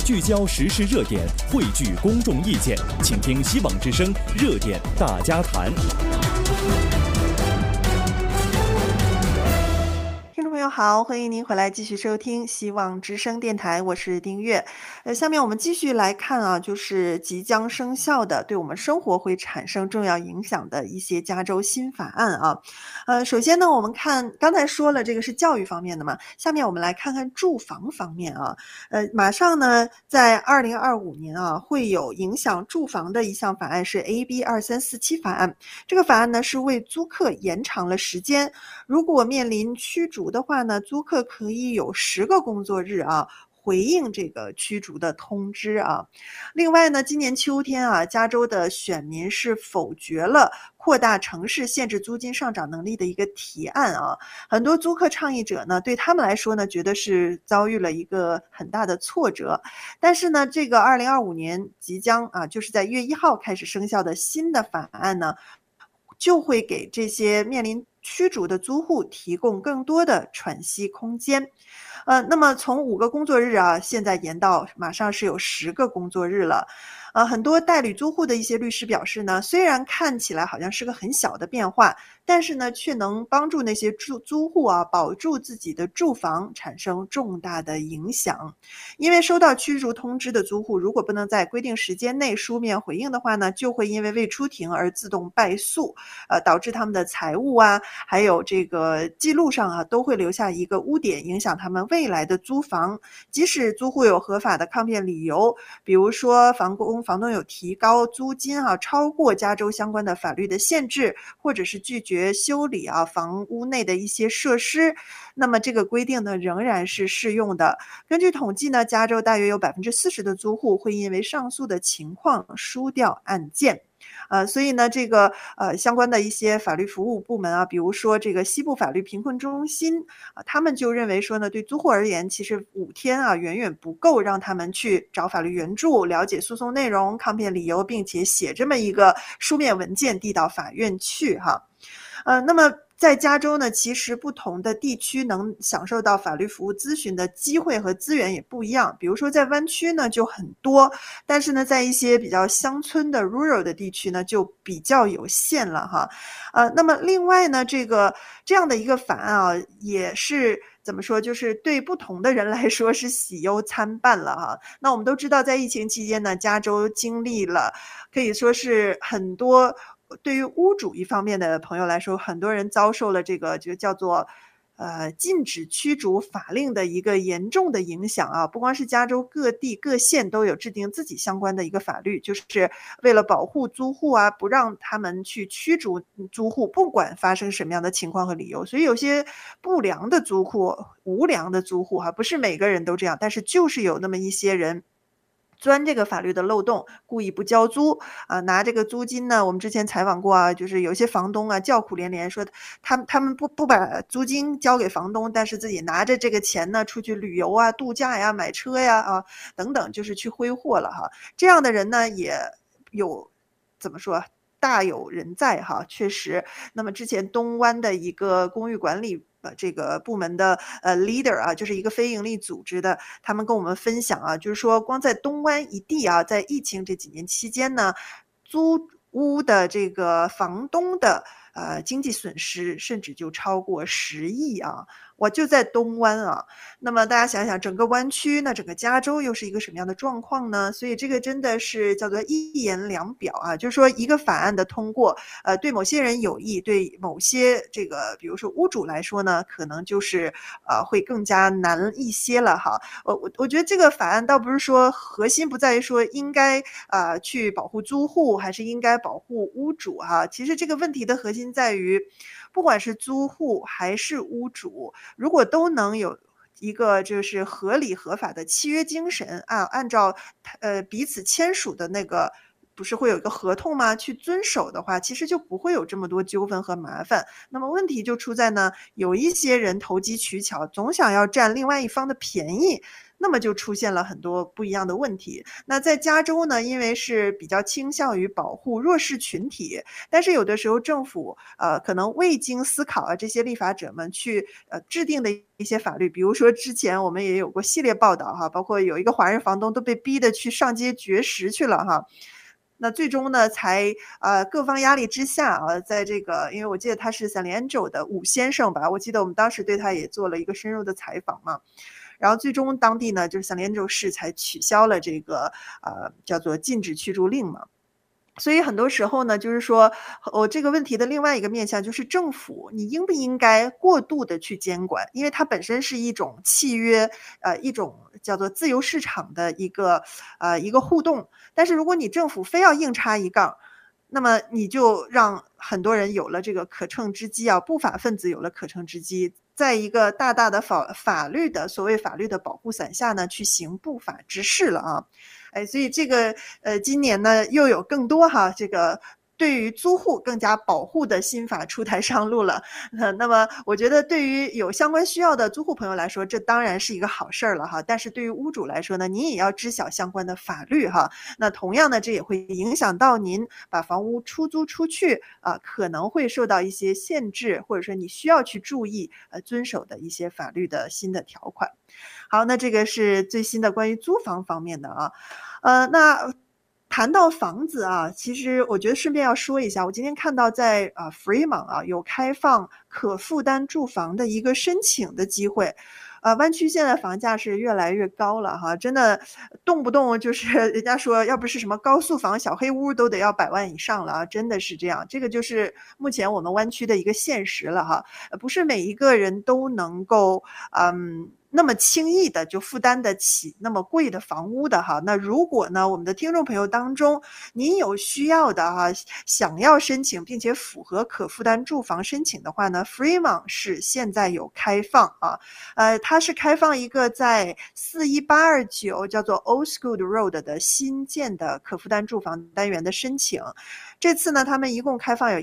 聚焦时事热点，汇聚公众意见，请听希望之声热点大家谈。 听众朋友好，欢迎您回来继续收听希望之声电台，我是丁月。下面我们继续来看啊，就是即将生效的，对我们生活会产生重要影响的一些加州新法案啊。首先呢，我们看刚才说了这个是教育方面的嘛，下面我们来看看住房方面啊。马上呢，在2025年啊，会有影响住房的一项法案是 AB 2347法案。这个法案呢，是为租客延长了时间，如果面临驱逐的话呢，租客可以有10个工作日啊，回应这个驱逐的通知啊。另外呢，今年秋天啊，加州的选民是否决了扩大城市限制租金上涨能力的一个提案啊。很多租客倡议者呢，对他们来说呢，觉得是遭遇了一个很大的挫折。但是呢，这个2025年即将啊，就是在1月1号开始生效的新的法案呢，就会给这些面临驱逐的租户提供更多的喘息空间。那么从5个工作日啊，现在延到马上是有10个工作日了。很多代理租户的一些律师表示呢，虽然看起来好像是个很小的变化，但是呢，却能帮助那些租户啊保住自己的住房，产生重大的影响。因为收到驱逐通知的租户，如果不能在规定时间内书面回应的话呢，就会因为未出庭而自动败诉，导致他们的财务啊，还有这个记录上啊，都会留下一个污点，影响他们未来的租房。即使租户有合法的抗辩理由，比如说房东有提高租金啊，超过加州相关的法律的限制，或者是拒绝修理啊房屋内的一些设施，那么这个规定呢仍然是适用的。根据统计呢，加州大约有40%的租户会因为上诉的情况输掉案件。所以呢，这个相关的一些法律服务部门啊，比如说这个西部法律贫困中心他们就认为说呢，对租户而言，其实5天啊远远不够让他们去找法律援助，了解诉讼内容、抗辩理由，并且写这么一个书面文件递到法院去哈。那么在加州呢，其实不同的地区能享受到法律服务咨询的机会和资源也不一样。比如说在湾区呢就很多，但是呢在一些比较乡村的 rural 的地区呢就比较有限了哈。那么另外呢，这样的一个法案啊，也是怎么说，就是对不同的人来说是喜忧参半了哈。那我们都知道，在疫情期间呢，加州经历了可以说是很多对于屋主一方面的朋友来说，很多人遭受了这个就叫做禁止驱逐法令的一个严重的影响啊。不光是加州，各地各县都有制定自己相关的一个法律，就是为了保护租户啊，不让他们去驱逐租户，不管发生什么样的情况和理由。所以有些不良的租户、无良的租户不是每个人都这样，但是就是有那么一些人钻这个法律的漏洞，故意不交租拿这个租金呢，我们之前采访过啊，就是有些房东啊叫苦连连，说他们不把租金交给房东，但是自己拿着这个钱呢出去旅游啊、度假呀、买车呀等等，就是去挥霍了哈。这样的人呢也有怎么说？大有人在哈，确实。那么之前东湾的一个公寓管理这个部门的leader 啊，就是一个非营利组织的，他们跟我们分享啊，就是说光在东湾一地啊，在疫情这几年期间呢，租屋的这个房东的经济损失甚至就超过10亿啊。我就在东湾啊，那么大家想想整个湾区，那整个加州又是一个什么样的状况呢？所以这个真的是叫做一言两表啊，就是说一个法案的通过对某些人有益，对某些这个比如说屋主来说呢，可能就是会更加难一些了哈。我觉得这个法案倒不是说核心不在于说应该去保护租户还是应该保护屋主哈，其实这个问题的核心在于不管是租户还是屋主，如果都能有一个就是合理合法的契约精神按照彼此签署的那个不是会有一个合同吗？去遵守的话，其实就不会有这么多纠纷和麻烦。那么问题就出在呢，有一些人投机取巧，总想要占另外一方的便宜， 那么就出现了很多不一样的问题。那在加州呢，因为是比较倾向于保护弱势群体，但是有的时候政府可能未经思考啊，这些立法者们去制定的一些法律，比如说之前我们也有过系列报道哈，包括有一个华人房东都被逼得去上街绝食去了哈。那最终呢，才各方压力之下啊，在这个因为我记得他是 San Leandro 的伍先生吧，我记得我们当时对他也做了一个深入的采访嘛。然后最终当地呢，就是 San Leandro 市才取消了这个叫做禁止驱逐令嘛。所以很多时候呢，就是说我这个问题的另外一个面向就是政府，你应不应该过度的去监管？因为它本身是一种契约，一种叫做自由市场的一个互动。但是如果你政府非要硬插一杠，那么你就让很多人有了这个可乘之机啊，不法分子有了可乘之机，在一个大大的法律的所谓法律的保护伞下呢，去行不法之事了啊。所以这个今年呢又有更多这个对于租户更加保护的新法出台上路了。那么我觉得对于有相关需要的租户朋友来说，这当然是一个好事儿了哈。但是对于屋主来说呢，您也要知晓相关的法律哈。那同样呢，这也会影响到您把房屋出租出去可能会受到一些限制，或者说你需要去注意遵守的一些法律的新的条款。好，那这个是最新的关于租房方面的啊。那谈到房子啊，其实我觉得顺便要说一下，我今天看到在Fremont 有开放可负担住房的一个申请的机会。湾区现在房价是越来越高了哈，真的动不动就是人家说要不是什么高速房小黑屋都得要100万以上了啊，真的是这样。这个就是目前我们湾区的一个现实了哈，不是每一个人都能够那么轻易的就负担得起那么贵的房屋的哈。那如果呢，我们的听众朋友当中，您有需要的想要申请并且符合可负担住房申请的话呢 ，Fremont 是现在有开放啊。它是开放一个在41829叫做 Old School Road 的新建的可负担住房单元的申请。这次呢，他们一共开放有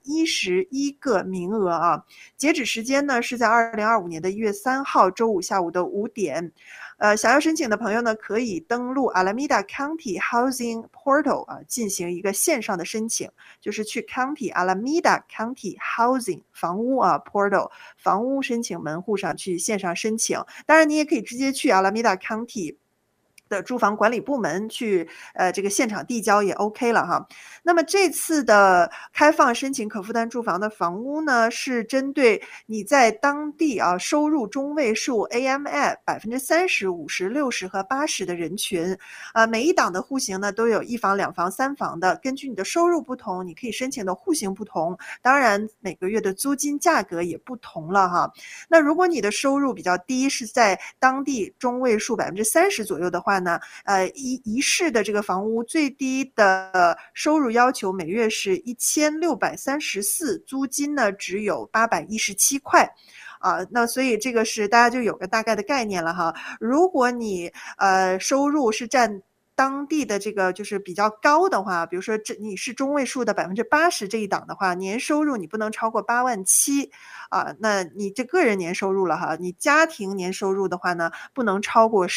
111个名额啊，截止时间呢是在2025年的1月3号周五下午的5点。想要申请的朋友呢，可以登录 Alameda County Housing Portal 进行一个线上的申请，就是去 Alameda County Housing 房屋Portal 房屋申请门户上去线上申请。当然，你也可以直接去 Alameda County的住房管理部门去这个现场递交也 OK 了哈。那么这次的开放申请可负担住房的房屋呢，是针对你在当地收入中位数 AMI 30%、50%、60%和80%的人群。每一档的户型呢都有1房、2房、3房的，根据你的收入不同，你可以申请的户型不同，当然每个月的租金价格也不同了哈。那如果你的收入比较低，是在当地中位数30%左右的话呢，一室的这个房屋最低的收入要求每月是1634，租金呢只有817块。那所以这个是大家就有个大概的概念了哈。如果你收入是占当地的这个就是比较高的话，比如说你是中位数的80%这一档的话，年收入你不能超过87000那你这个人年收入了哈，你家庭年收入的话呢，不能超过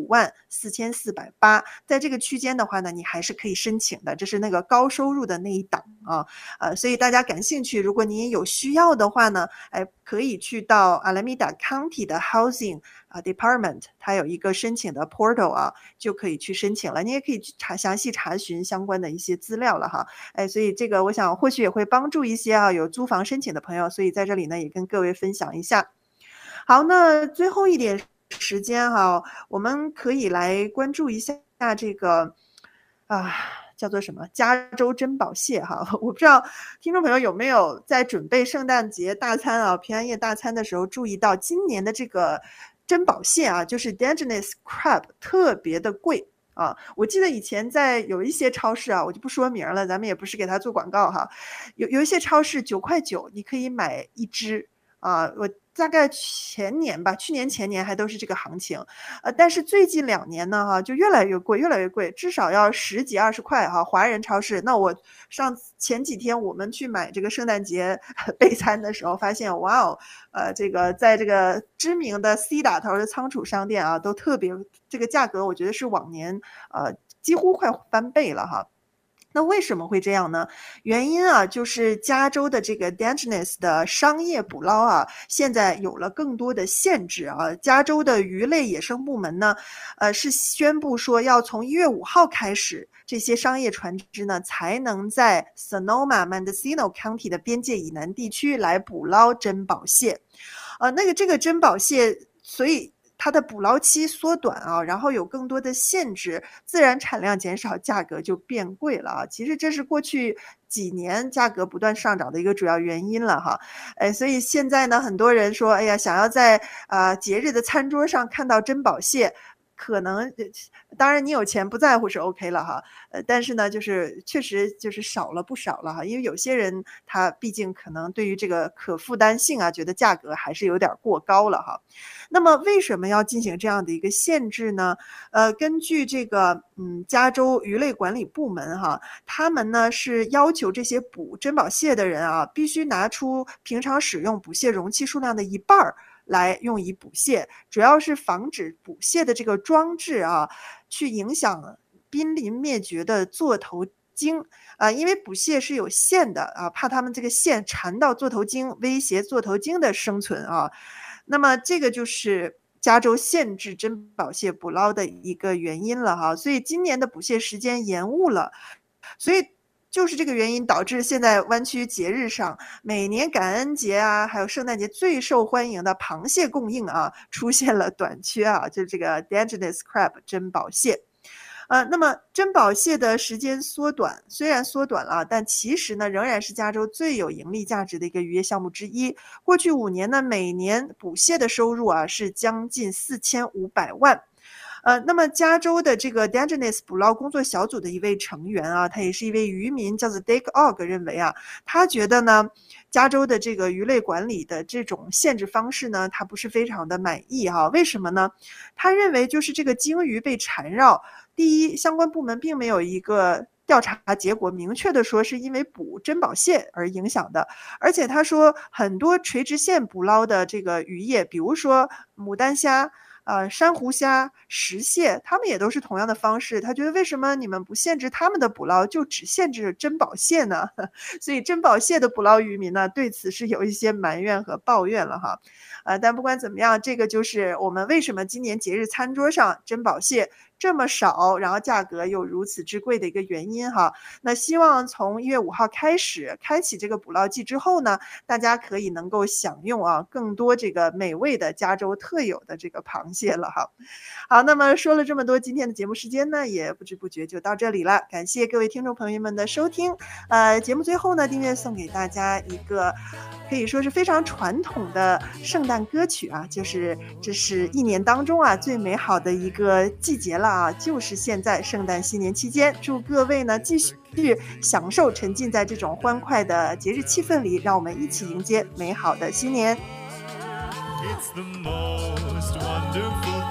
154480，在这个区间的话呢，你还是可以申请的，这是那个高收入的那一档所以大家感兴趣，如果您有需要的话呢，可以去到 Alameda County 的 Housing Department， 它有一个申请的 portal 就可以去申请了。你也可以详细查询相关的一些资料了哈。所以这个我想或许也会帮助一些有租房申请的朋友，所以在这里呢也跟各位分享一下。好，那最后一点时间我们可以来关注一下这个叫做什么加州珍宝蟹我不知道听众朋友有没有在准备圣诞节大餐平安夜大餐的时候注意到今年的这个珍宝蟹就是 Dungeness crab 特别的贵我记得以前在有一些超市我就不说名了，咱们也不是给他做广告有一些超市9.9块你可以买一只我大概前年吧，去年前年还都是这个行情，但是最近2年呢哈，就越来越贵，越来越贵，至少要10几20块哈，华人超市。那我前几天我们去买这个圣诞节备餐的时候，发现哇哦，这个在这个知名的 C 打头的仓储商店啊，都特别这个价格，我觉得是往年几乎快翻倍了哈。那为什么会这样呢？原因啊，就是加州的这个 Dungeness 的商业捕捞啊，现在有了更多的限制啊。加州的鱼类野生部门呢，是宣布说要从1月5号开始，这些商业船只呢才能在 Sonoma-Mendocino County 的边界以南地区来捕捞珍宝蟹。这个珍宝蟹，所以它的捕捞期缩短啊，然后有更多的限制，自然产量减少，价格就变贵了啊。其实这是过去几年价格不断上涨的一个主要原因了哈。所以现在呢，很多人说，哎呀，想要在节日的餐桌上看到珍宝蟹，可能当然你有钱不在乎是 OK 了哈，但是呢，就是确实就是少了不少了哈，因为有些人他毕竟可能对于这个可负担性啊，觉得价格还是有点过高了哈。那么为什么要进行这样的一个限制呢？根据这个加州鱼类管理部门哈，他们呢是要求这些捕珍宝蟹的人啊，必须拿出平常使用捕蟹容器数量的1半来用以捕蟹，主要是防止捕蟹的这个装置啊，去影响濒临灭绝的座头鲸因为捕蟹是有线的啊，怕它们这个线缠到座头鲸，威胁座头鲸的生存啊。那么这个就是加州限制珍宝蟹捕捞的一个原因了哈，所以今年的捕蟹时间延误了，所以就是这个原因导致现在湾区节日上，每年感恩节啊，还有圣诞节最受欢迎的螃蟹供应啊，出现了短缺啊，就是这个 Dungeness crab 珍宝蟹。那么珍宝蟹的时间缩短，虽然缩短了，但其实呢，仍然是加州最有盈利价值的一个渔业项目之一。过去5年呢，每年捕蟹的收入啊是将近4500万。那么加州的这个 Dungeness 捕捞工作小组的一位成员啊，他也是一位渔民，叫做 Dick Og 认为啊，他觉得呢，加州的这个鱼类管理的这种限制方式呢，他不是非常的满意哈。为什么呢？他认为就是这个鲸鱼被缠绕，第一，相关部门并没有一个调查结果明确的说是因为捕珍宝蟹而影响的，而且他说很多垂直线捕捞的这个渔业，比如说牡丹虾、珊瑚虾、石蟹，他们也都是同样的方式。他觉得为什么你们不限制他们的捕捞，就只限制珍宝蟹呢？所以珍宝蟹的捕捞渔民呢，对此是有一些埋怨和抱怨了哈。但不管怎么样，这个就是我们为什么今年节日餐桌上珍宝蟹这么少，然后价格又如此之贵的一个原因哈。那希望从1月5号开始开启这个捕捞季之后呢，大家可以能够享用更多这个美味的加州特有的这个螃蟹了哈。好，那么说了这么多，今天的节目时间呢也不知不觉就到这里了，感谢各位听众朋友们的收听。节目最后呢，订阅送给大家一个可以说是非常传统的圣诞歌曲啊，就是这是一年当中最美好的一个季节了啊，就是现在圣诞新年期间，祝各位呢继续享受沉浸在这种欢快的节日气氛里，让我们一起迎接美好的新年。 It's the most wonderful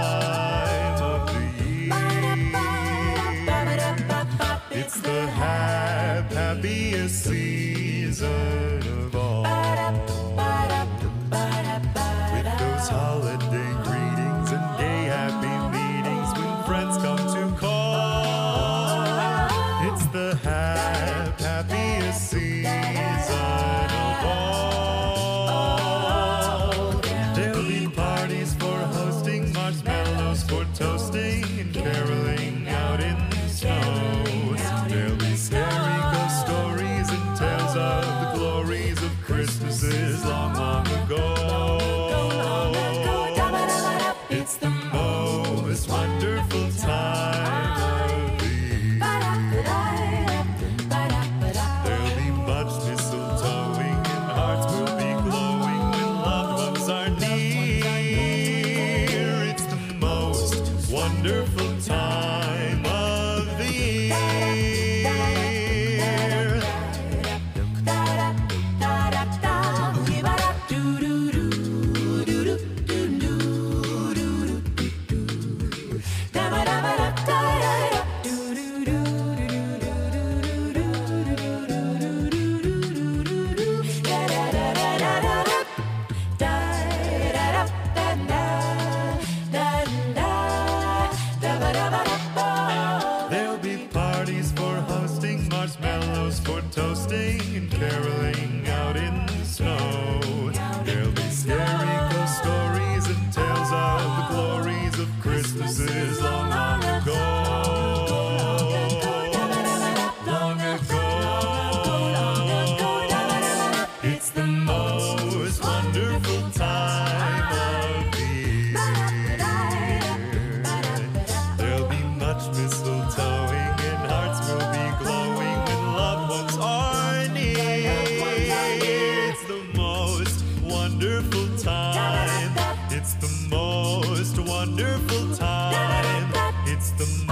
time of the year. It's the happiest season of all. With those holiday greetings and gay happy meetings when friends come to call. It's the happiest season of all. There'll be parties for hosting, marshmallows for toasting, and caroling out in the snow. There'll be scary ghost stories and tales of the glories of Christmases long, long ago. It's the most wonderful time of the year. There'll be much mistletoeing and hearts will be glowing when loved ones are near. It's the most wonderful time of the year. the